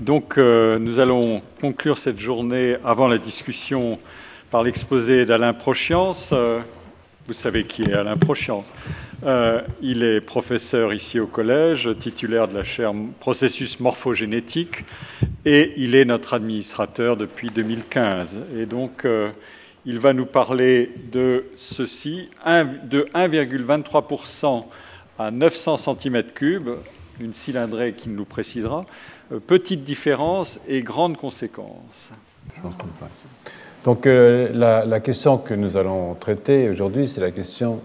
Donc, nous allons conclure cette journée avant la discussion par l'exposé d'Alain Prochiance. Vous savez qui est Alain Prochiance. Il est professeur ici au collège, titulaire de la chaire processus morphogénétique, et il est notre administrateur depuis 2015. Et donc, il va nous parler de ceci, de 1,23% à 900 cm3, une cylindrée qu'il nous précisera, petite différence et grande conséquence. Donc la question que nous allons traiter aujourd'hui, c'est la question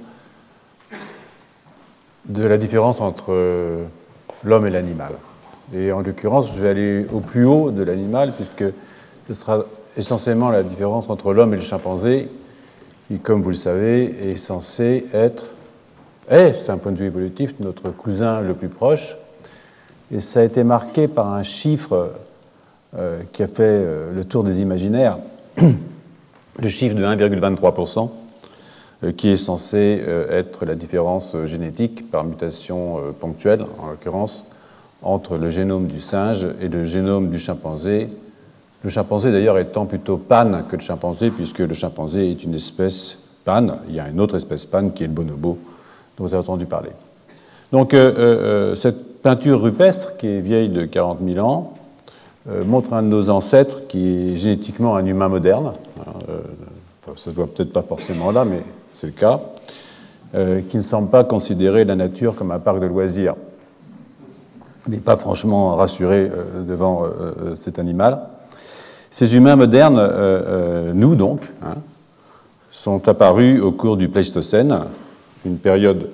de la différence entre l'homme et l'animal. Et en l'occurrence, je vais aller au plus haut de l'animal, puisque ce sera essentiellement la différence entre l'homme et le chimpanzé, qui, comme vous le savez, est censé être, c'est un point de vue évolutif, notre cousin le plus proche. Et ça a été marqué par un chiffre qui a fait le tour des imaginaires, le chiffre de 1,23%, qui est censé être la différence génétique par mutation ponctuelle, en l'occurrence, entre le génome du singe et le génome du chimpanzé. Le chimpanzé, d'ailleurs, étant plutôt pan que le chimpanzé, puisque le chimpanzé est une espèce pan. Il y a une autre espèce pan qui est le bonobo, dont vous avez entendu parler. Donc, cette peinture rupestre, qui est vieille de 40 000 ans, montre un de nos ancêtres qui est génétiquement un humain moderne. Ça ne se voit peut-être pas forcément là, mais c'est le cas, qui ne semble pas considérer la nature comme un parc de loisirs. Il n'est pas franchement rassuré devant cet animal. Ces humains modernes, nous donc, sont apparus au cours du Pléistocène, une période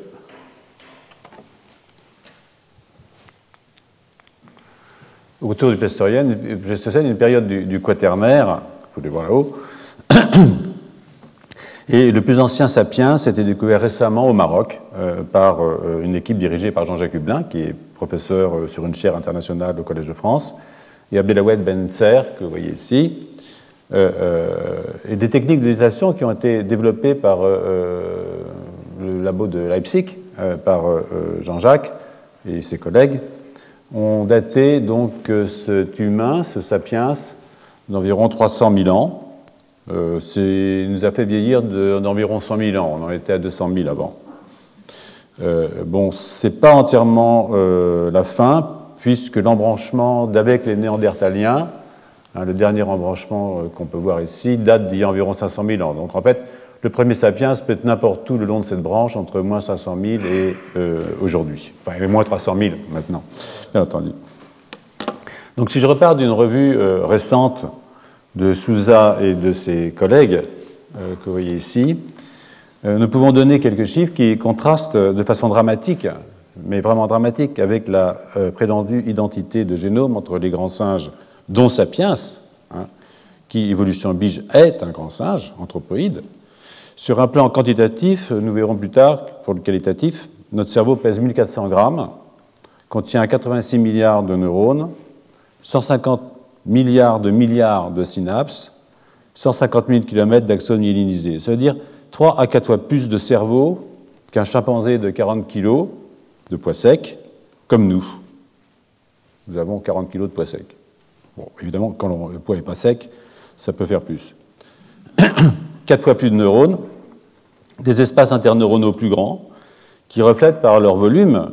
autour du Pléistocène, une période du Quaternaire, vous pouvez voir là-haut. Et le plus ancien sapiens a été découvert récemment au Maroc par une équipe dirigée par Jean-Jacques Hublin, qui est professeur sur une chaire internationale au Collège de France, et Abdelawed Ben Ser, que vous voyez ici, et des techniques de législation qui ont été développées par le labo de Leipzig, par Jean-Jacques et ses collègues, ont daté donc cet humain, ce sapiens, d'environ 300 000 ans. Il nous a fait vieillir d'environ 100 000 ans. On en était à 200 000 avant. Bon, c'est pas entièrement la fin, puisque l'embranchement d'avec les Néandertaliens, le dernier embranchement qu'on peut voir ici, date d'il y a environ 500 000 ans. Donc en fait, le premier sapiens peut être n'importe où le long de cette branche, entre moins 500 000 et aujourd'hui. Enfin, moins 300 000 maintenant, bien entendu. Donc si je repars d'une revue récente de Souza et de ses collègues, que vous voyez ici, nous pouvons donner quelques chiffres qui contrastent de façon dramatique, mais vraiment dramatique, avec la prétendue identité de génome entre les grands singes, dont Sapiens, qui, évolution oblige, est un grand singe anthropoïde. Sur un plan quantitatif, nous verrons plus tard, pour le qualitatif, notre cerveau pèse 1400 grammes, contient 86 milliards de neurones, 150 milliards de synapses, 150 000 km d'axones myélinisés. Ça veut dire 3 à 4 fois plus de cerveau qu'un chimpanzé de 40 kg de poids sec, comme nous. Nous avons 40 kg de poids sec. Bon, évidemment, quand le poids n'est pas sec, ça peut faire plus. 4 fois plus de neurones, des espaces interneuronaux plus grands, qui reflètent par leur volume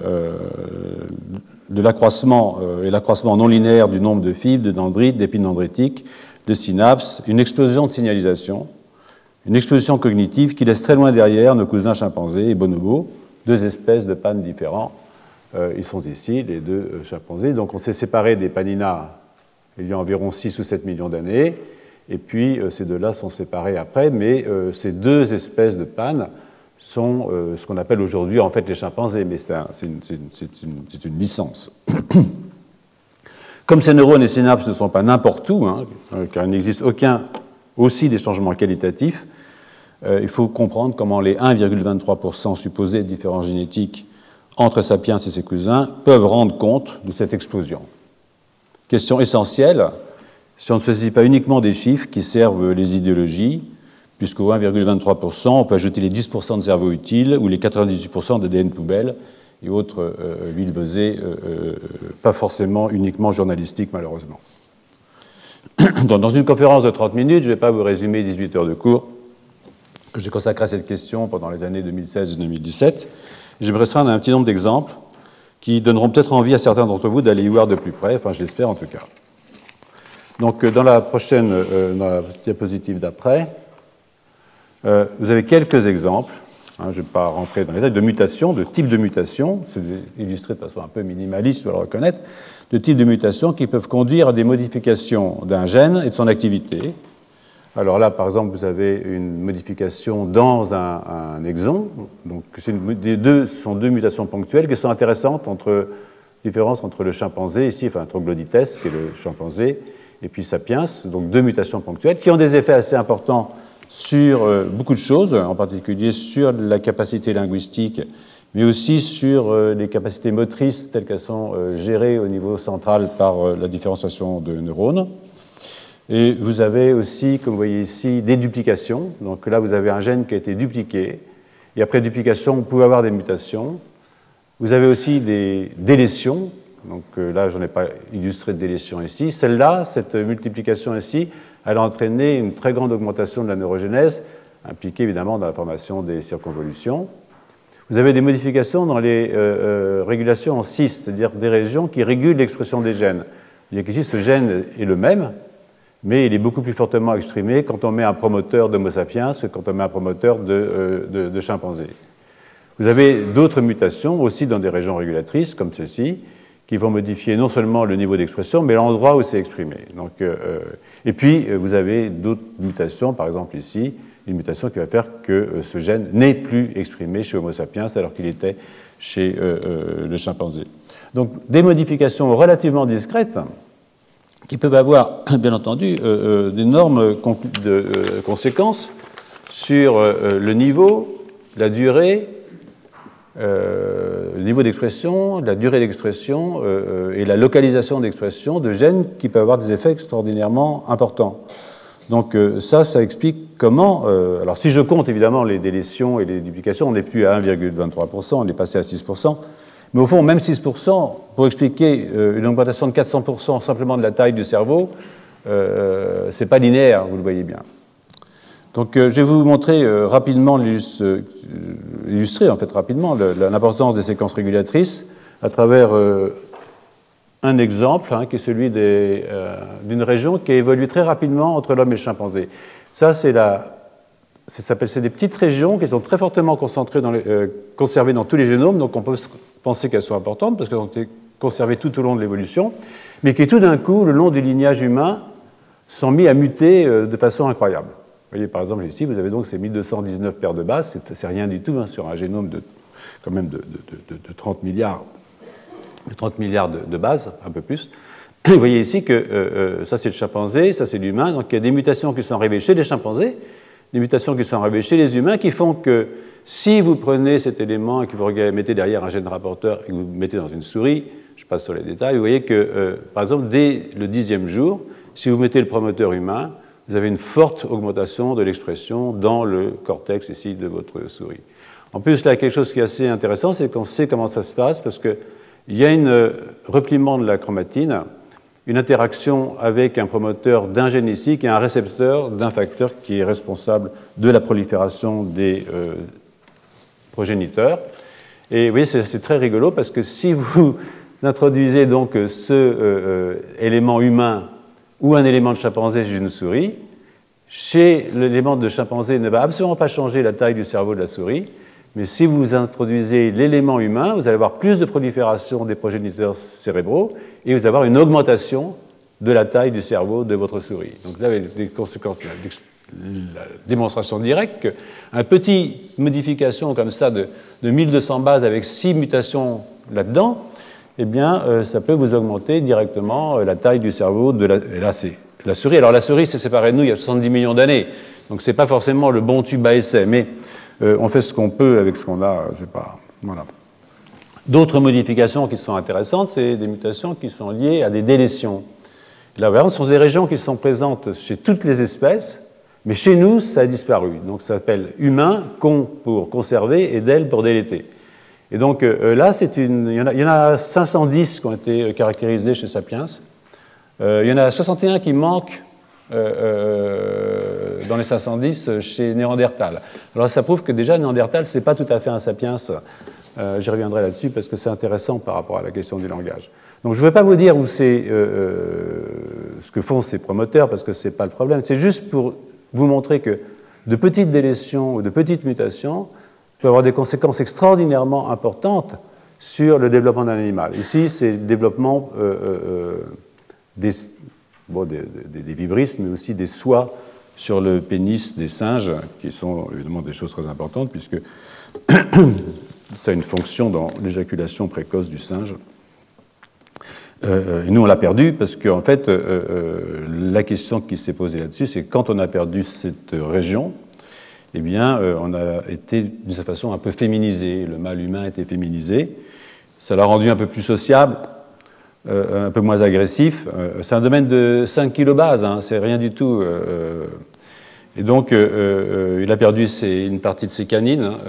de l'accroissement et l'accroissement non linéaire du nombre de fibres, de dendrites, d'épines dendritiques, de synapses, une explosion de signalisation, une explosion cognitive qui laisse très loin derrière nos cousins chimpanzés et bonobos, deux espèces de pannes différents. Ils sont ici, les deux chimpanzés. Donc on s'est séparés des paninas il y a environ 6 ou 7 millions d'années, et puis ces deux-là sont séparés après, mais ces deux espèces de pannes sont ce qu'on appelle aujourd'hui en fait les chimpanzés, mais c'est une licence. Comme ces neurones et synapses ne sont pas n'importe où, car il n'existe aucun aussi des changements qualitatifs, il faut comprendre comment les 1,23% supposés de différences génétiques entre Sapiens et ses cousins peuvent rendre compte de cette explosion. Question essentielle, si on ne se saisit pas uniquement des chiffres qui servent les idéologies, puisqu'au 1,23%, on peut ajouter les 10% de cerveau utile ou les 98% d'ADN poubelle et autres vilevesées, pas forcément uniquement journalistiques, malheureusement. Donc, dans une conférence de 30 minutes, je ne vais pas vous résumer 18 heures de cours que j'ai consacré à cette question pendant les années 2016 et 2017. Je me restreindre à un petit nombre d'exemples qui donneront peut-être envie à certains d'entre vous d'aller y voir de plus près, enfin je l'espère en tout cas. Donc dans la diapositive d'après, vous avez quelques exemples, je ne vais pas rentrer dans les détails, de mutations, de types de mutations, c'est illustré de façon un peu minimaliste, il faut le reconnaître, de types de mutations qui peuvent conduire à des modifications d'un gène et de son activité. Alors là, par exemple, vous avez une modification dans un exon. Donc, ce sont deux mutations ponctuelles qui sont intéressantes différence entre le chimpanzé, ici, enfin, Troglodytes, qui est le chimpanzé, et puis Sapiens, donc deux mutations ponctuelles, qui ont des effets assez importants sur beaucoup de choses, en particulier sur la capacité linguistique, mais aussi sur les capacités motrices telles qu'elles sont gérées au niveau central par la différenciation de neurones. Et vous avez aussi, comme vous voyez ici, des duplications. Donc là, vous avez un gène qui a été dupliqué. Et après duplication, vous pouvez avoir des mutations. Vous avez aussi des délétions. Donc là, je n'en ai pas illustré de délétion ici. Celle-là, cette multiplication ici, elle a entraîné une très grande augmentation de la neurogénèse, impliquée évidemment dans la formation des circonvolutions. Vous avez des modifications dans les régulations en cis, c'est-à-dire des régions qui régulent l'expression des gènes. Il y a qu'ici, ce gène est le même, mais il est beaucoup plus fortement exprimé quand on met un promoteur d'Homo sapiens que quand on met un promoteur de chimpanzé. Vous avez d'autres mutations aussi dans des régions régulatrices, comme celle-ci, qui vont modifier non seulement le niveau d'expression, mais l'endroit où c'est exprimé. Donc, et puis, vous avez d'autres mutations, par exemple ici, une mutation qui va faire que ce gène n'est plus exprimé chez Homo sapiens alors qu'il était chez le chimpanzé. Donc, des modifications relativement discrètes, qui peuvent avoir, bien entendu, d'énormes conséquences sur le niveau, la durée, le niveau d'expression, la durée d'expression et la localisation d'expression de gènes qui peuvent avoir des effets extraordinairement importants. Donc ça explique comment... alors si je compte évidemment les délétions et les duplications, on n'est plus à 1,23%, on est passé à 6%. Mais au fond, même 6%, pour expliquer une augmentation de 400% simplement de la taille du cerveau, ce n'est pas linéaire, vous le voyez bien. Donc je vais vous montrer rapidement, illustrer en fait rapidement l'importance des séquences régulatrices à travers un exemple, qui est celui d'une région qui a évolué très rapidement entre l'homme et le chimpanzé. Ça, c'est des petites régions qui sont très fortement concentrées conservées dans tous les génomes, donc on peut penser qu'elles sont importantes parce qu'elles ont été conservées tout au long de l'évolution, mais qui tout d'un coup, le long du lignage humain, sont mis à muter de façon incroyable. Vous voyez, par exemple, ici, vous avez donc ces 1219 paires de bases, c'est rien du tout sur un génome de 30 milliards, de bases, un peu plus. Vous voyez ici que ça c'est le chimpanzé, ça c'est l'humain, donc il y a des mutations qui sont arrivées chez les chimpanzés, des mutations qui sont arrivées chez les humains qui font que si vous prenez cet élément et que vous mettez derrière un gène rapporteur et que vous le mettez dans une souris, je passe sur les détails, vous voyez que, par exemple, dès le 10e jour, si vous mettez le promoteur humain, vous avez une forte augmentation de l'expression dans le cortex ici de votre souris. En plus, là, quelque chose qui est assez intéressant, c'est qu'on sait comment ça se passe parce qu'il y a un repliement de la chromatine, une interaction avec un promoteur d'un gène ici qui est un récepteur d'un facteur qui est responsable de la prolifération des progéniteurs. Et vous voyez, c'est très rigolo parce que si vous introduisez donc ce élément humain ou un élément de chimpanzé chez une souris, chez l'élément de chimpanzé ne va absolument pas changer la taille du cerveau de la souris, mais si vous introduisez l'élément humain, vous allez avoir plus de prolifération des progéniteurs cérébraux et vous allez avoir une augmentation de la taille du cerveau de votre souris. Donc là, vous avez des conséquences, la démonstration directe qu'une petite modification comme ça de 1200 bases avec 6 mutations là-dedans, eh bien, ça peut vous augmenter directement la taille du cerveau de la souris. Alors la souris s'est séparée de nous il y a 70 millions d'années, donc ce n'est pas forcément le bon tube à essai, mais on fait ce qu'on peut avec ce qu'on a, c'est pas... Voilà. D'autres modifications qui sont intéressantes, c'est des mutations qui sont liées à des délétions. Là, vraiment, ce sont des régions qui sont présentes chez toutes les espèces, mais chez nous, ça a disparu. Donc ça s'appelle humain, con pour conserver et del pour déléter. Et donc là, il y en a 510 qui ont été caractérisés chez Sapiens. Il y en a 61 qui manquent dans les 510 chez Néandertal. Alors ça prouve que déjà Néandertal, ce n'est pas tout à fait un Sapiens. J'y reviendrai là-dessus parce que c'est intéressant par rapport à la question du langage. Donc je ne vais pas vous dire où c'est ce que font ces promoteurs parce que ce n'est pas le problème. C'est juste pour vous montrer que de petites délétions ou de petites mutations peuvent avoir des conséquences extraordinairement importantes sur le développement d'un animal. Ici, c'est le développement des vibrisses, mais aussi des soies sur le pénis des singes, qui sont évidemment des choses très importantes, puisque ça a une fonction dans l'éjaculation précoce du singe. Et nous, on l'a perdu, parce qu'en fait, la question qui s'est posée là-dessus, c'est que quand on a perdu cette région, eh bien, on a été, d'une certaine façon, un peu féminisé. Le mâle humain a été féminisé. Ça l'a rendu un peu plus sociable, un peu moins agressif. C'est un domaine de 5 kilobases, hein, c'est rien du tout. Et donc, il a perdu une partie de ses canines. Hein.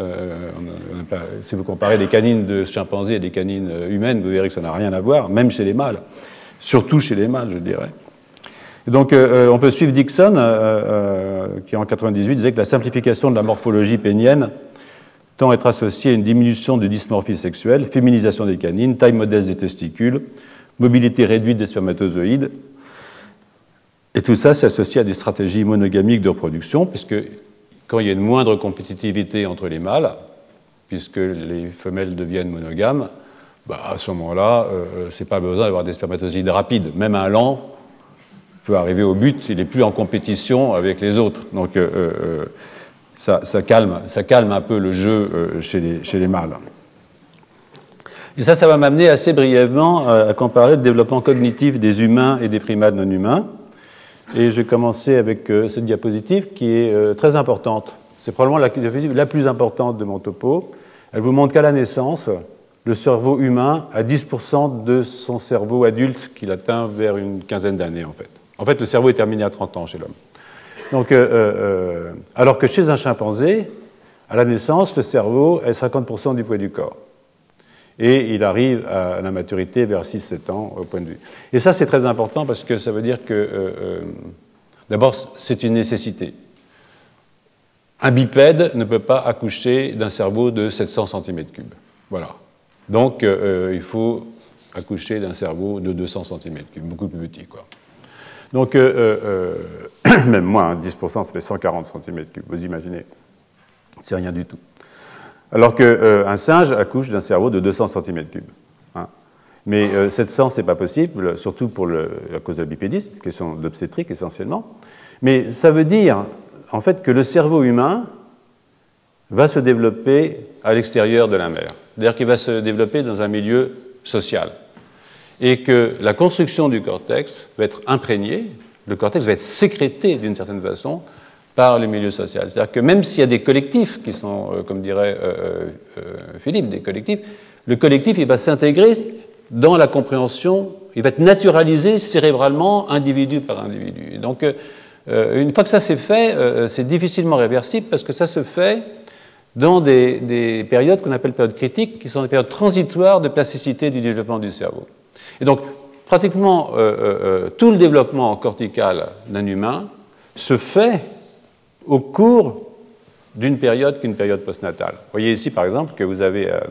Si vous comparez les canines de chimpanzés et des canines humaines, vous verrez que ça n'a rien à voir, même chez les mâles. Surtout chez les mâles, je dirais. Et donc, on peut suivre Dixon, qui en 1998 disait que la simplification de la morphologie pénienne tend à être associée à une diminution du dysmorphisme sexuel, féminisation des canines, taille modeste des testicules, mobilité réduite des spermatozoïdes. Et tout ça, c'est associé à des stratégies monogamiques de reproduction, puisque quand il y a une moindre compétitivité entre les mâles, puisque les femelles deviennent monogames, à ce moment-là, ce n'est pas besoin d'avoir des spermatozoïdes rapides. Même un lan peut arriver au but, il n'est plus en compétition avec les autres. Donc ça calme un peu le jeu chez les mâles. Et ça va m'amener assez brièvement à comparer le développement cognitif des humains et des primates non humains. Et je vais commencer avec cette diapositive qui est très importante. C'est probablement la diapositive la plus importante de mon topo. Elle vous montre qu'à la naissance, le cerveau humain a 10% de son cerveau adulte qu'il atteint vers une quinzaine d'années, en fait. En fait, le cerveau est terminé à 30 ans chez l'homme. Donc, alors que chez un chimpanzé, à la naissance, le cerveau est 50% du poids du corps. Et il arrive à la maturité vers 6-7 ans au point de vue. Et ça, c'est très important parce que ça veut dire que, d'abord, c'est une nécessité. Un bipède ne peut pas accoucher d'un cerveau de 700 cm3. Voilà. Donc, il faut accoucher d'un cerveau de 200 cm3, beaucoup plus petit, quoi. Donc, même moins, 10%, ça fait 140 cm3. Vous imaginez, c'est rien du tout. Alors qu'un singe accouche d'un cerveau de 200 cm3. Hein. Mais 700, ce n'est pas possible, surtout à cause de la bipédisme, question d'obstétrique essentiellement. Mais ça veut dire, en fait, que le cerveau humain va se développer à l'extérieur de la mère. C'est-à-dire qu'il va se développer dans un milieu social. Et que la construction du cortex va être imprégnée, le cortex va être sécrété d'une certaine façon par le milieu social. C'est-à-dire que même s'il y a des collectifs qui sont, comme dirait Philippe, des collectifs, le collectif il va s'intégrer dans la compréhension, il va être naturalisé cérébralement individu par individu. Et donc, une fois que ça c'est fait, c'est difficilement réversible parce que ça se fait dans des périodes qu'on appelle périodes critiques, qui sont des périodes transitoires de plasticité du développement du cerveau. Et donc, pratiquement tout le développement cortical d'un humain se fait au cours d'une période qu'une période postnatale. Vous voyez ici, par exemple, que vous avez à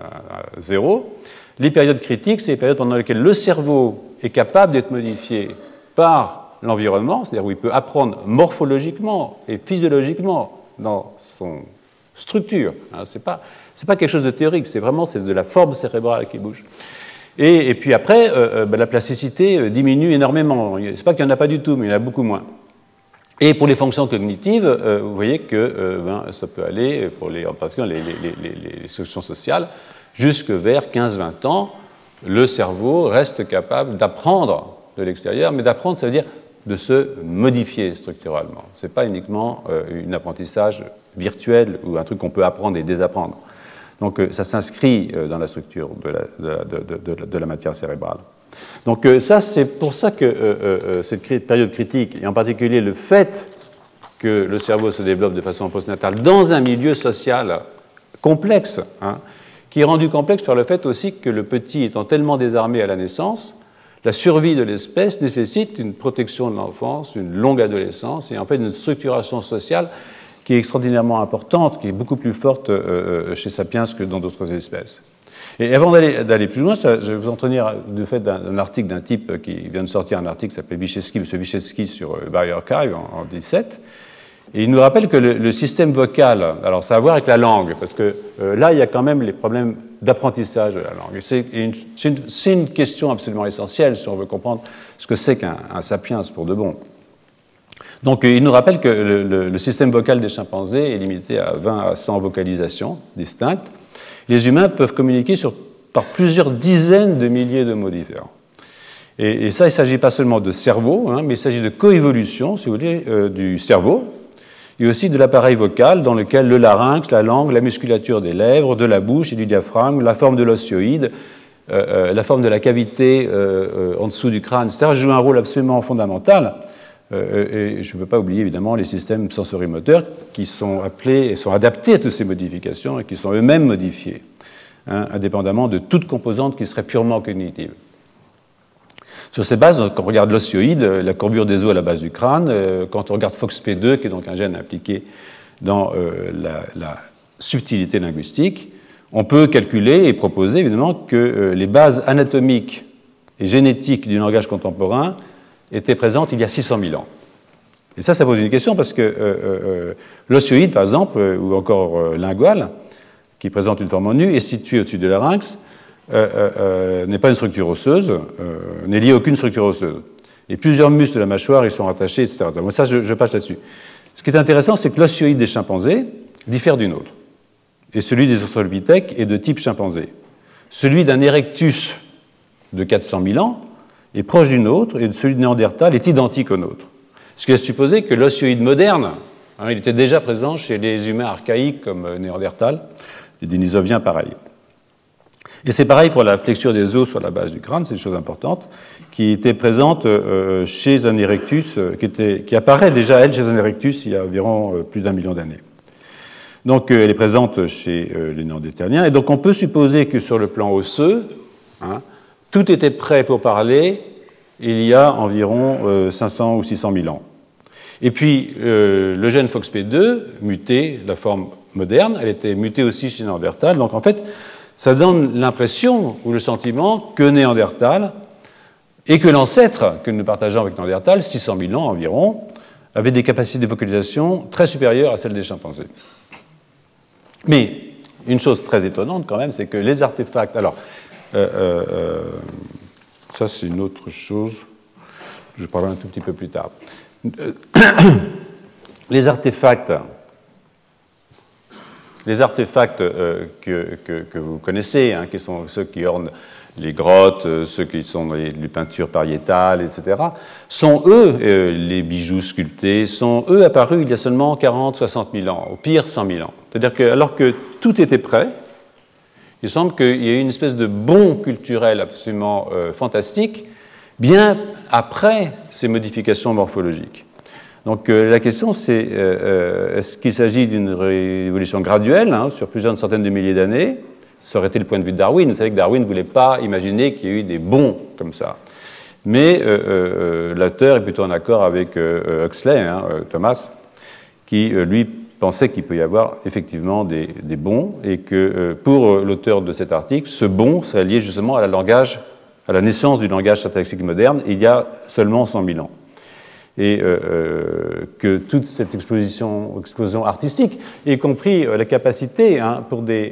0. Les périodes critiques, c'est les périodes pendant lesquelles le cerveau est capable d'être modifié par l'environnement, c'est-à-dire où il peut apprendre morphologiquement et physiologiquement dans son structure. Hein, c'est pas quelque chose de théorique, c'est de la forme cérébrale qui bouge. Et puis après, la plasticité diminue énormément. C'est pas qu'il n'y en a pas du tout, mais il y en a beaucoup moins. Et pour les fonctions cognitives, vous voyez que ça peut aller, en particulier les fonctions sociales, jusque vers 15-20 ans, le cerveau reste capable d'apprendre de l'extérieur, mais d'apprendre, ça veut dire de se modifier structurellement. Ce n'est pas uniquement un apprentissage virtuel ou un truc qu'on peut apprendre et désapprendre. Donc ça s'inscrit dans la structure de la matière cérébrale. Donc ça, c'est pour ça que cette période critique, et en particulier le fait que le cerveau se développe de façon postnatale dans un milieu social complexe, hein, qui est rendu complexe par le fait aussi que le petit étant tellement désarmé à la naissance, la survie de l'espèce nécessite une protection de l'enfance, une longue adolescence et en fait une structuration sociale qui est extraordinairement importante, qui est beaucoup plus forte chez Sapiens que dans d'autres espèces. Et avant d'aller plus loin, je vais vous entretenir du fait d'un article d'un type qui vient de sortir, un article qui s'appelle Vyszewski, M. Vyszewski sur bioRxiv en 2017. Et il nous rappelle que le système vocal, alors ça a à voir avec la langue, parce que là, il y a quand même les problèmes d'apprentissage de la langue. C'est une question absolument essentielle si on veut comprendre ce que c'est qu'un sapiens pour de bon. Donc, il nous rappelle que le système vocal des chimpanzés est limité à 20 à 100 vocalisations distinctes. Les humains peuvent communiquer par plusieurs dizaines de milliers de mots différents. Et ça, il ne s'agit pas seulement de cerveau, mais il s'agit de coévolution, si vous voulez, du cerveau, et aussi de l'appareil vocal dans lequel le larynx, la langue, la musculature des lèvres, de la bouche et du diaphragme, la forme de l'osioïde, la forme de la cavité en dessous du crâne, etc., jouent un rôle absolument fondamental. Et je ne peux pas oublier évidemment les systèmes sensorimoteurs qui sont appelés et sont adaptés à toutes ces modifications et qui sont eux-mêmes modifiés, indépendamment de toute composante qui serait purement cognitive. Sur ces bases, quand on regarde l'osioïde, la courbure des os à la base du crâne, quand on regarde FOXP2, qui est donc un gène impliqué dans la subtilité linguistique, on peut calculer et proposer évidemment que les bases anatomiques et génétiques du langage contemporain étaient présentes il y a 600 000 ans. Et ça pose une question parce que l'osioïde, par exemple, ou encore lingual, qui présente une forme en U, est situé au-dessus de larynx, n'est pas une structure osseuse, n'est lié à aucune structure osseuse. Et plusieurs muscles de la mâchoire y sont rattachés, etc. Donc ça, je passe là-dessus. Ce qui est intéressant, c'est que l'osioïde des chimpanzés diffère d'une autre. Et celui des australopithèques est de type chimpanzé. Celui d'un erectus de 400 000 ans est proche d'une autre, et celui de Néandertal est identique au nôtre. Ce qui laisse supposer que l'osioïde moderne, il était déjà présent chez les humains archaïques comme Néandertal, les Denisoviens pareil. Et c'est pareil pour la flexure des os sur la base du crâne, c'est une chose importante, qui était présente chez un erectus, qui apparaît déjà, elle, chez un erectus il y a environ plus d'1 million d'années. Donc elle est présente chez les Néandertaliens, et donc on peut supposer que sur le plan osseux, tout était prêt pour parler il y a environ 500 ou 600 000 ans. Et puis, le gène FOXP2, muté, la forme moderne, elle était mutée aussi chez Néandertal. Donc, en fait, ça donne l'impression ou le sentiment que Néandertal et que l'ancêtre que nous partageons avec Néandertal, 600 000 ans environ, avait des capacités de vocalisation très supérieures à celles des chimpanzés. Mais, une chose très étonnante quand même, c'est que les artefacts... Alors, ça, c'est une autre chose. Je parlerai un tout petit peu plus tard. Les artefacts que vous connaissez, qui sont ceux qui ornent les grottes, ceux qui sont les peintures pariétales, etc., sont eux, les bijoux sculptés, sont eux apparus il y a seulement 40, 60 000 ans, au pire 100 000 ans. C'est-à-dire que, alors que tout était prêt, il semble qu'il y ait eu une espèce de bond culturel absolument fantastique, bien après ces modifications morphologiques. Donc la question, c'est est-ce qu'il s'agit d'une révolution graduelle sur plusieurs centaines de milliers d'années? Ça aurait été le point de vue de Darwin. Vous savez que Darwin ne voulait pas imaginer qu'il y ait eu des bonds comme ça. Mais l'auteur est plutôt en accord avec Huxley, Thomas, qui, lui, pensait qu'il peut y avoir effectivement des bonds et que pour l'auteur de cet article, ce bond serait lié justement à la naissance du langage syntaxique moderne il y a seulement 100 000 ans. Et que toute cette explosion artistique, y compris la capacité pour des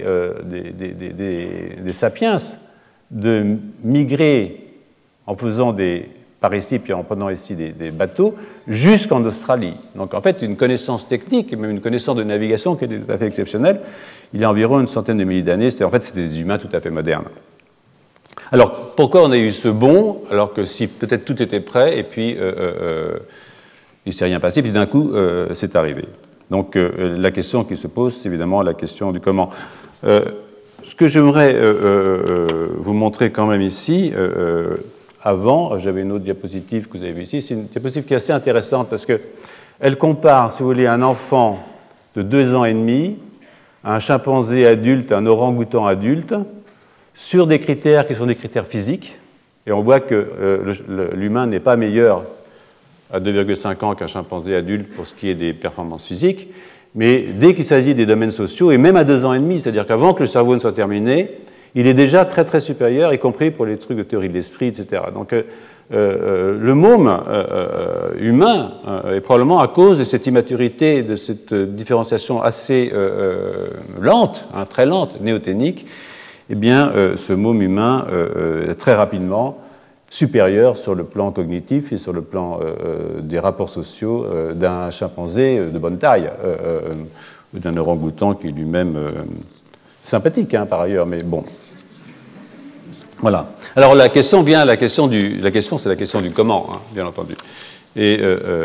sapiens de migrer en faisant par ici, puis en prenant ici des bateaux, jusqu'en Australie. Donc en fait, une connaissance technique, même une connaissance de navigation qui était tout à fait exceptionnelle, il y a environ une centaine de milliers d'années, c'était des humains tout à fait modernes. Alors, pourquoi on a eu ce bond, alors que si peut-être tout était prêt, et puis il ne s'est rien passé, puis d'un coup, c'est arrivé. Donc la question qui se pose, c'est évidemment la question du comment. Ce que j'aimerais vous montrer quand même ici, avant, j'avais une autre diapositive que vous avez vue ici, c'est une diapositive qui est assez intéressante parce qu'elle compare, si vous voulez, un enfant de 2 ans et demi un chimpanzé adulte, un orang-outan adulte, sur des critères qui sont des critères physiques. Et on voit que l'humain n'est pas meilleur à 2,5 ans qu'un chimpanzé adulte pour ce qui est des performances physiques, mais dès qu'il s'agit des domaines sociaux, et même à 2 ans et demi, c'est-à-dire qu'avant que le cerveau ne soit terminé, il est déjà très très supérieur, y compris pour les trucs de théorie de l'esprit, etc. Donc le môme humain est probablement à cause de cette immaturité, de cette différenciation assez lente, très lente, néoténique, eh bien ce môme humain est très rapidement supérieur sur le plan cognitif et sur le plan des rapports sociaux d'un chimpanzé de bonne taille, d'un orang-outan qui est lui-même sympathique par ailleurs, mais bon. Voilà. Alors la question vient, c'est la question du comment, bien entendu. Et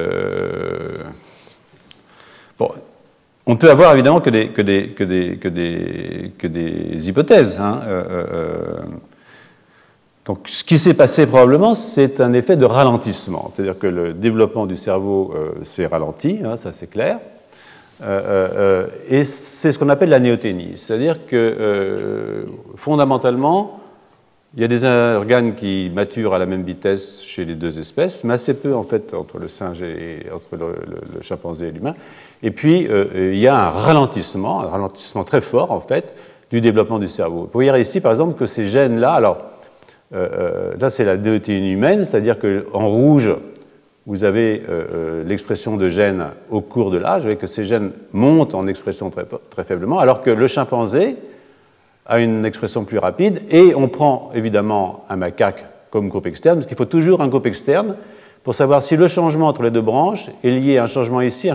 bon, on peut avoir évidemment que des hypothèses. Donc, ce qui s'est passé probablement, c'est un effet de ralentissement, c'est-à-dire que le développement du cerveau s'est ralenti, ça c'est clair, et c'est ce qu'on appelle la néoténie, c'est-à-dire que fondamentalement, il y a des organes qui maturent à la même vitesse chez les deux espèces, mais assez peu en fait entre le singe et entre le chimpanzé et l'humain. Et puis il y a un ralentissement très fort en fait du développement du cerveau. Vous pouvez voir ici par exemple que ces gènes-là, alors là c'est la néoténie humaine, c'est-à-dire qu'en rouge vous avez l'expression de gènes au cours de l'âge, vous voyez que ces gènes montent en expression très, très faiblement, alors que le chimpanzé a une expression plus rapide, et on prend évidemment un macaque comme groupe externe, parce qu'il faut toujours un groupe externe pour savoir si le changement entre les deux branches est lié à un changement ici,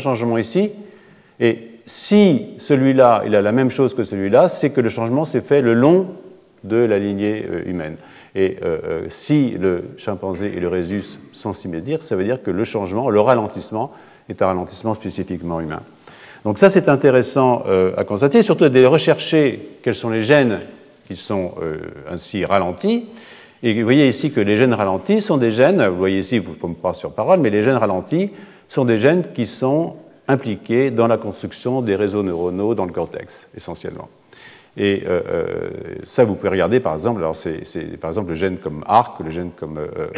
et si celui-là il a la même chose que celui-là, c'est que le changement s'est fait le long de la lignée humaine. Et si le chimpanzé et le rhésus sont symétriques, ça veut dire que le changement, le ralentissement, est un ralentissement spécifiquement humain. Donc ça, c'est intéressant à constater, surtout de rechercher quels sont les gènes qui sont ainsi ralentis. Et vous voyez ici que les gènes ralentis sont des gènes, vous voyez ici, il faut me croire sur parole, mais les gènes ralentis sont des gènes qui sont impliqués dans la construction des réseaux neuronaux dans le cortex, essentiellement. Et ça, vous pouvez regarder, par exemple, alors c'est par exemple le gène comme ARC, le gène comme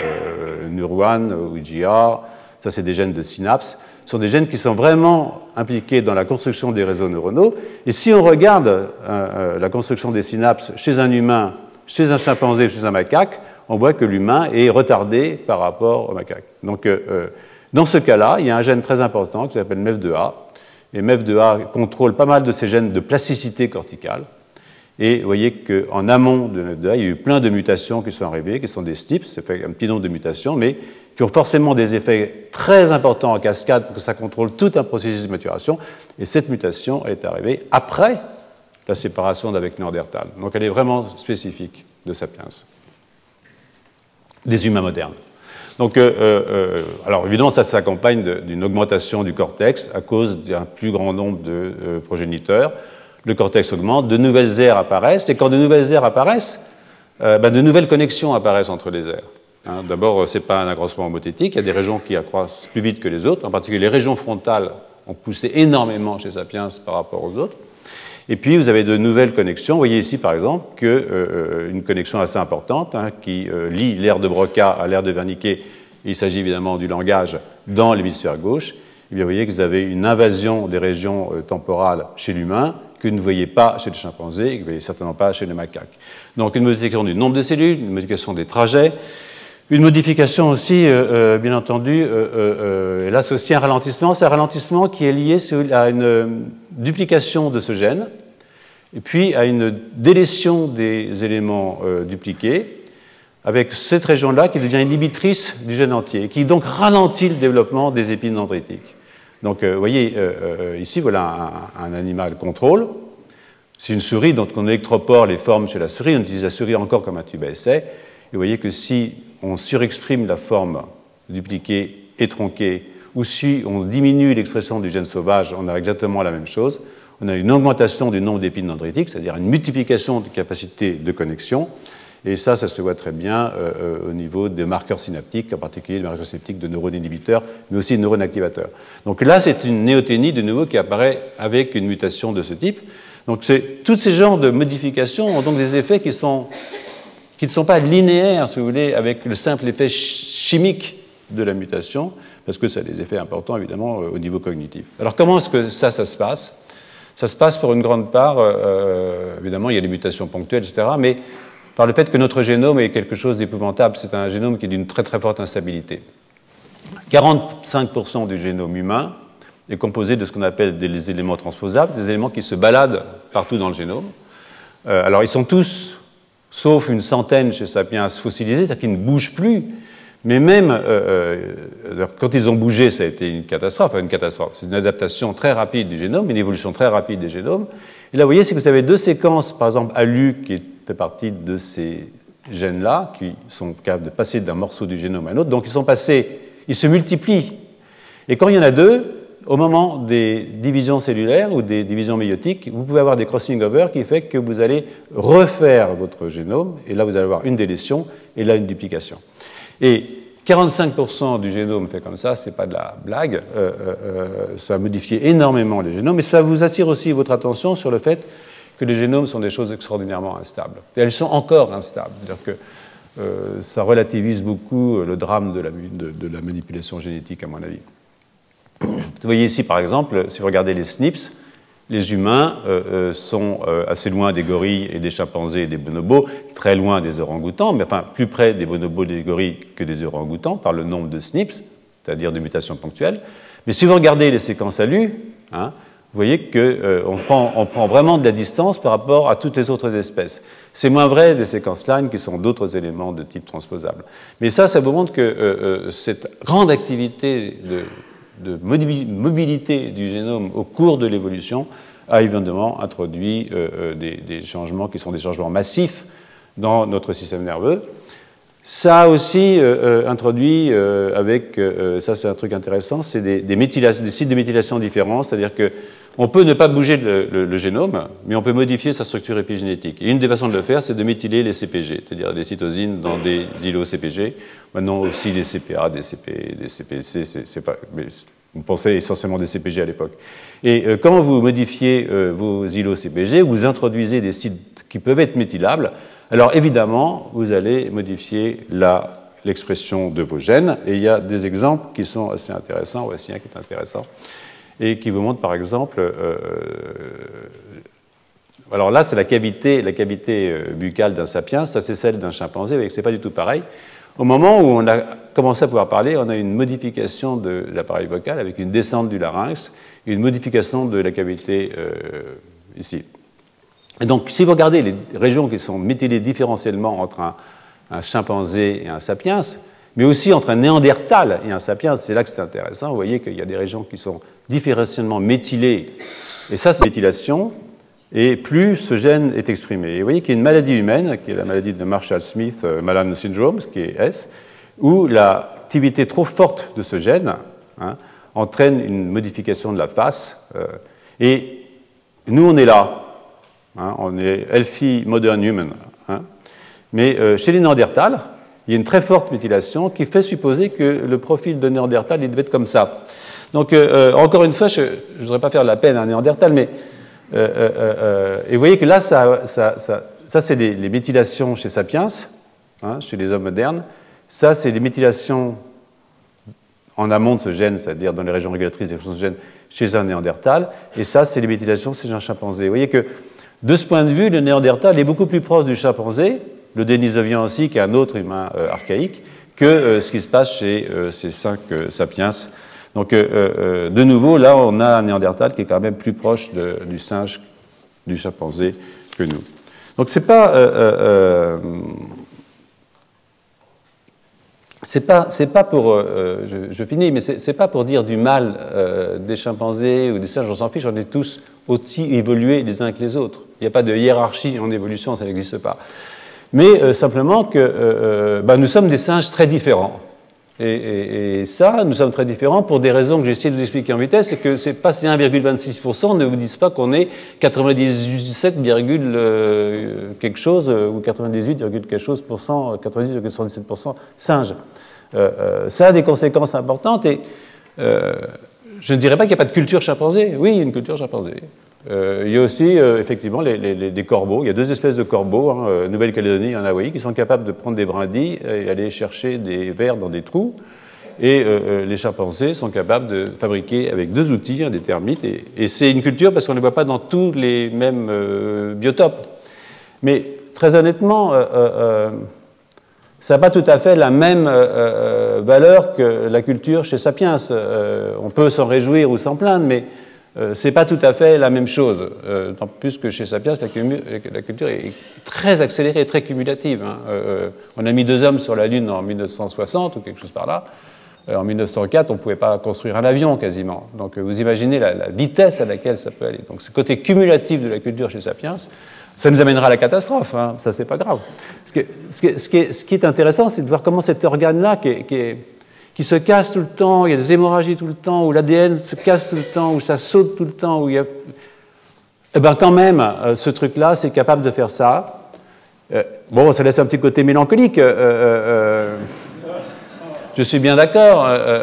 Nurr1 ou IGR, ça c'est des gènes de synapse, sont des gènes qui sont vraiment impliqués dans la construction des réseaux neuronaux. Et si on regarde la construction des synapses chez un humain, chez un chimpanzé, chez un macaque, on voit que l'humain est retardé par rapport au macaque. Donc, dans ce cas-là, il y a un gène très important qui s'appelle MEF2A. Et MEF2A contrôle pas mal de ces gènes de plasticité corticale. Et vous voyez qu'en amont de MEF2A, il y a eu plein de mutations qui sont arrivées, qui sont des SNPs, ça fait un petit nombre de mutations, mais qui ont forcément des effets très importants en cascade pour que ça contrôle tout un processus de maturation. Et cette mutation est arrivée après la séparation d'avec Néandertal. Donc elle est vraiment spécifique de Sapiens, des humains modernes. Donc, alors évidemment, ça s'accompagne d'une augmentation du cortex à cause d'un plus grand nombre de progéniteurs. Le cortex augmente, de nouvelles aires apparaissent, et quand de nouvelles aires apparaissent, de nouvelles connexions apparaissent entre les aires. D'abord, ce n'est pas un accroissement homothétique, il y a des régions qui accroissent plus vite que les autres, en particulier les régions frontales ont poussé énormément chez Sapiens par rapport aux autres. Et puis, vous avez de nouvelles connexions. Vous voyez ici, par exemple, une connexion assez importante qui lie l'aire de Broca à l'aire de Wernicke. Il s'agit évidemment du langage dans l'hémisphère gauche. Et bien, vous voyez que vous avez une invasion des régions temporales chez l'humain que vous ne voyez pas chez le chimpanzé et que vous ne voyez certainement pas chez le macaque. Donc, une modification du nombre de cellules, une modification des trajets, une modification aussi, bien entendu, est associée à un ralentissement. C'est un ralentissement qui est lié à une duplication de ce gène, et puis à une délétion des éléments dupliqués, avec cette région-là qui devient inhibitrice du gène entier, et qui donc ralentit le développement des épines dendritiques. Donc, vous voyez, ici, voilà un animal contrôle. C'est une souris, donc on électropore les formes chez la souris, on utilise la souris encore comme un tube à essai, et vous voyez que si on surexprime la forme dupliquée et tronquée, ou si on diminue l'expression du gène sauvage, on a exactement la même chose. On a une augmentation du nombre d'épines dendritiques, c'est-à-dire une multiplication de capacité de connexion, et ça se voit très bien au niveau des marqueurs synaptiques, en particulier les marqueurs synaptiques de neurones inhibiteurs, mais aussi de neurones activateurs. Donc là, c'est une néoténie, de nouveau, qui apparaît avec une mutation de ce type. Donc tous ces genres de modifications ont donc des effets qui ne sont pas linéaires, si vous voulez, avec le simple effet chimique de la mutation, parce que ça a des effets importants, évidemment, au niveau cognitif. Alors, comment est-ce que ça se passe? Ça se passe pour une grande part, évidemment, il y a des mutations ponctuelles, etc., mais par le fait que notre génome est quelque chose d'épouvantable. C'est un génome qui est d'une très très forte instabilité. 45% du génome humain est composé de ce qu'on appelle des éléments transposables, des éléments qui se baladent partout dans le génome. Alors, ils sont tous, sauf une centaine chez Sapiens, fossilisés, c'est-à-dire qu'ils ne bougent plus. Mais même quand ils ont bougé, ça a été une catastrophe. C'est une adaptation très rapide du génome, une évolution très rapide des génomes. Et là, vous voyez, c'est que vous avez deux séquences, par exemple, ALU, qui fait partie de ces gènes-là, qui sont capables de passer d'un morceau du génome à un autre. Donc, ils se multiplient. Et quand il y en a deux, au moment des divisions cellulaires ou des divisions méiotiques, vous pouvez avoir des crossing over qui fait que vous allez refaire votre génome, et là, vous allez avoir une délétion, et là, une duplication. Et 45% du génome fait comme ça, c'est pas de la blague, ça a modifié énormément les génomes, mais ça vous attire aussi votre attention sur le fait que les génomes sont des choses extraordinairement instables. Et elles sont encore instables, c'est-à-dire que ça relativise beaucoup le drame de la manipulation génétique, à mon avis. Vous voyez ici, par exemple, si vous regardez les SNPs, les humains sont assez loin des gorilles et des chimpanzés et des bonobos, très loin des orang-outans, mais enfin plus près des bonobos et des gorilles que des orang-outans par le nombre de SNPs, c'est-à-dire de mutations ponctuelles. Mais si vous regardez les séquences ALU, vous voyez qu'on prend vraiment de la distance par rapport à toutes les autres espèces. C'est moins vrai des séquences line qui sont d'autres éléments de type transposable. Mais ça vous montre que cette grande activité de mobilité du génome au cours de l'évolution a évidemment introduit des changements qui sont des changements massifs dans notre système nerveux. Ça a aussi introduit ça c'est un truc intéressant, c'est des sites de méthylation différents, c'est-à-dire qu'on peut ne pas bouger le génome, mais on peut modifier sa structure épigénétique. Et une des façons de le faire, c'est de méthyler les CPG, c'est-à-dire des cytosines dans des îlots CPG. Maintenant aussi des CPA, des CPC, c'est pas, mais on pensait essentiellement des CPG à l'époque. Et quand vous modifiez vos îlots CPG, vous introduisez des sites qui peuvent être méthylables. Alors évidemment, vous allez modifier l'expression de vos gènes. Et il y a des exemples qui sont assez intéressants. Voici un qui est intéressant et qui vous montre par exemple. Alors là, c'est la cavité buccale d'un sapiens. Ça, c'est celle d'un chimpanzé. Vous voyez que c'est pas du tout pareil. Au moment où on a commencé à pouvoir parler, on a une modification de l'appareil vocal avec une descente du larynx, une modification de la cavité ici. Et donc, si vous regardez les régions qui sont méthylées différentiellement entre un chimpanzé et un sapiens, mais aussi entre un néandertal et un sapiens, c'est là que c'est intéressant. Vous voyez qu'il y a des régions qui sont différentiellement méthylées, et ça, c'est méthylation, et plus ce gène est exprimé. Et vous voyez qu'il y a une maladie humaine, qui est la maladie de Marshall-Smith, Malan syndrome, qui est S, où l'activité trop forte de ce gène entraîne une modification de la face. Et nous, on est là. On est healthy modern human. Mais chez les Néandertals, il y a une très forte méthylation qui fait supposer que le profil de Néandertal il devait être comme ça. Donc, encore une fois, je ne voudrais pas faire de la peine à un Néandertal, mais et vous voyez que là, ça c'est les méthylations chez Sapiens, chez les hommes modernes. Ça, c'est les méthylations en amont de ce gène, c'est-à-dire dans les régions régulatrices de ce gène chez un Néandertal. Et ça, c'est les méthylations chez un chimpanzé. Vous voyez que, de ce point de vue, le Néandertal est beaucoup plus proche du chimpanzé, le Denisovian aussi, qui est un autre humain archaïque, que ce qui se passe chez ces 5 sapiens. Donc, de nouveau, là, on a un Néandertal qui est quand même plus proche du singe, du chimpanzé que nous. Donc, c'est pas pour, je finis, mais c'est pas pour dire du mal des chimpanzés ou des singes, on s'en fiche, on est tous aussi évolués les uns que les autres. Il n'y a pas de hiérarchie en évolution, ça n'existe pas. Mais simplement que nous sommes des singes très différents. Et ça, nous sommes très différents pour des raisons que j'ai essayé de vous expliquer en vitesse, c'est que c'est pas ces 1,26% ne vous disent pas qu'on est 97, quelque chose ou 98, quelque chose pour cent, 90,77% singes. Ça a des conséquences importantes et je ne dirais pas qu'il n'y a pas de culture chimpanzé. Oui, il y a une culture chimpanzé. Il y a aussi, effectivement, des corbeaux. Il y a 2 espèces de corbeaux, hein, Nouvelle-Calédonie et en Hawaï, qui sont capables de prendre des brindilles et aller chercher des vers dans des trous. Et les chimpanzés sont capables de fabriquer avec 2 outils, des termites. Et c'est une culture parce qu'on ne les voit pas dans tous les mêmes biotopes. Mais très honnêtement, ça n'a pas tout à fait la même valeur que la culture chez Sapiens. On peut s'en réjouir ou s'en plaindre, mais ce n'est pas tout à fait la même chose. Tant plus que chez Sapiens, la culture est très accélérée, très cumulative. Hein. On a mis 2 hommes sur la Lune en 1960 ou quelque chose par là. En 1904, on ne pouvait pas construire un avion quasiment. Donc vous imaginez la vitesse à laquelle ça peut aller. Donc ce côté cumulatif de la culture chez Sapiens, ça nous amènera à la catastrophe. Hein. Ça, c'est pas grave. Ce qui est intéressant, c'est de voir comment cet organe-là, qui se casse tout le temps, il y a des hémorragies tout le temps, où l'ADN se casse tout le temps, où ça saute tout le temps, où il y a... Eh bien, quand même, ce truc-là, c'est capable de faire ça. Bon, ça laisse un petit côté mélancolique. Je suis bien d'accord.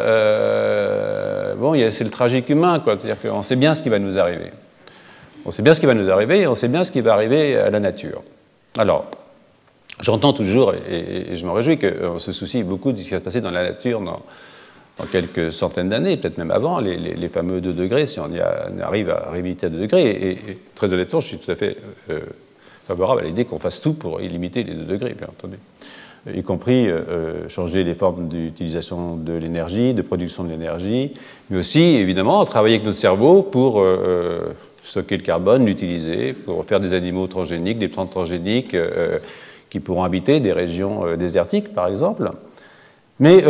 Bon, c'est le tragique humain, quoi. C'est-à-dire qu'on sait bien ce qui va nous arriver. On sait bien ce qui va nous arriver et on sait bien ce qui va arriver à la nature. Alors, j'entends toujours, et je me réjouis qu'on se soucie beaucoup de ce qui va se passer dans la nature dans quelques centaines d'années, peut-être même avant, les fameux 2 degrés, si on arrive à limiter à 2 degrés. Et très honnêtement, je suis tout à fait favorable à l'idée qu'on fasse tout pour limiter les 2 degrés, bien entendu. Y compris changer les formes d'utilisation de l'énergie, de production de l'énergie, mais aussi, évidemment, travailler avec notre cerveau pour stocker le carbone, l'utiliser, pour faire des animaux transgéniques, des plantes transgéniques qui pourront habiter des régions désertiques, par exemple. Mais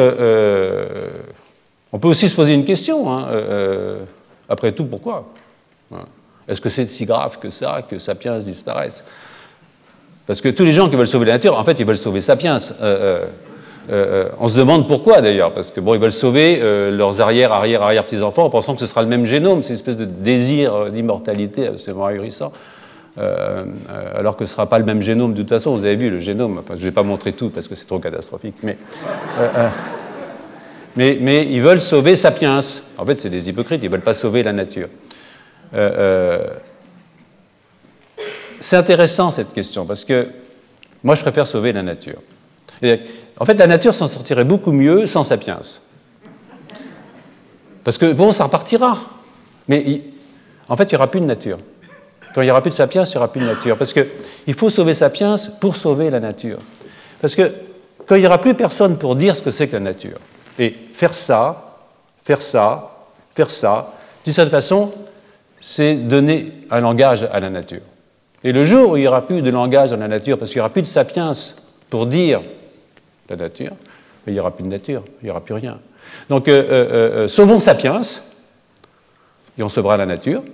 on peut aussi se poser une question. Hein, après tout, pourquoi? Est-ce que c'est si grave que ça, que Sapiens disparaisse? Parce que tous les gens qui veulent sauver la nature, en fait, ils veulent sauver Sapiens. On se demande pourquoi, d'ailleurs, parce que bon, ils veulent sauver leurs arrière-petits-enfants en pensant que ce sera le même génome. C'est une espèce de désir d'immortalité absolument ahurissant, alors que ce ne sera pas le même génome de toute façon. Vous avez vu le génome, enfin, je ne vais pas montrer tout parce que c'est trop catastrophique, mais ils veulent sauver Sapiens. En fait, c'est des hypocrites, ils ne veulent pas sauver la nature. C'est intéressant cette question, parce que moi je préfère sauver la nature. Et, en fait, la nature s'en sortirait beaucoup mieux sans Sapiens. Parce que, bon, ça repartira. Mais en fait, il n'y aura plus de nature. Quand il n'y aura plus de Sapiens, il n'y aura plus de nature. Parce qu'il faut sauver Sapiens pour sauver la nature. Parce que quand il n'y aura plus personne pour dire ce que c'est que la nature, et faire ça, d'une certaine façon, c'est donner un langage à la nature. Et le jour où il n'y aura plus de langage dans la nature, parce qu'il n'y aura plus de Sapiens pour dire la nature, mais il n'y aura plus de nature, il n'y aura plus rien. Donc, sauvons Sapiens, et on sauvera la nature,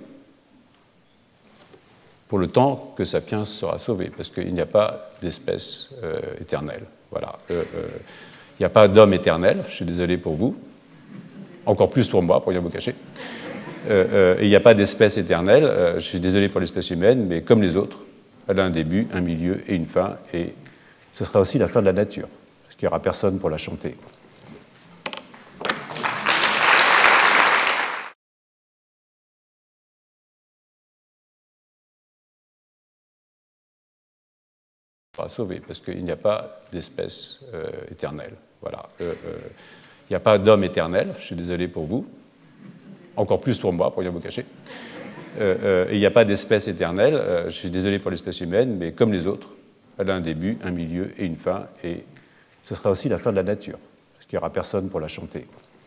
pour le temps que Sapiens sera sauvé, parce qu'il n'y a pas d'espèce éternelle. Voilà. Il n'y a pas d'homme éternel, je suis désolé pour vous, encore plus pour moi, pour rien vous cacher. Il n'y a pas d'espèce éternelle, je suis désolé pour l'espèce humaine, mais comme les autres, elle a un début, un milieu et une fin, et ce sera aussi la fin de la nature, parce qu'il n'y aura personne pour la chanter. Sauver, parce qu'il n'y a pas d'espèce éternelle. Voilà. Il n'y a pas d'homme éternel, je suis désolé pour vous, encore plus pour moi, pour rien vous cacher. Il n'y a pas d'espèce éternelle, je suis désolé pour l'espèce humaine, mais comme les autres, elle a un début, un milieu et une fin, et ce sera aussi la fin de la nature, parce qu'il n'y aura personne pour la chanter.